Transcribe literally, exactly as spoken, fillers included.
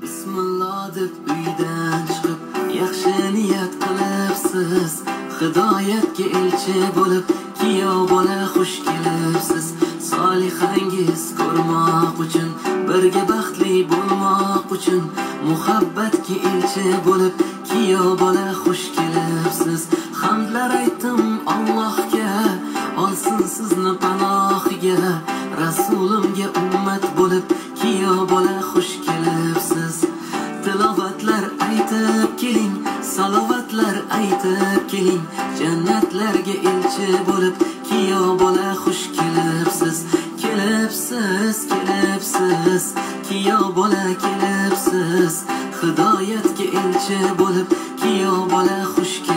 Bismillah deb uydan chiqib yaxshi niyat qilibsiz, hidoyatga elchi bo'lib kuyov bola xush kelibsiz. Solihangiz ko'rmoq uchun, birga baxtli bo'lmoq uchun, muhabbatga elchi bo'lib kuyov bola xush kelibsiz. Hamdlar aytdim Allohga, olsin sizni panohiga, Rasulimga ummat bo'lib kuyov bola xush kelibsiz. Tilovatlar aytib keling, salovatlar aytib keling, jannatlarga elchi bo'lib kuyov bola xush kelibsiz. Kelibsiz, kelibsiz, kuyov bola kelibsiz, hidoyatga elchi bo'lib kuyov bola xush kelibsiz.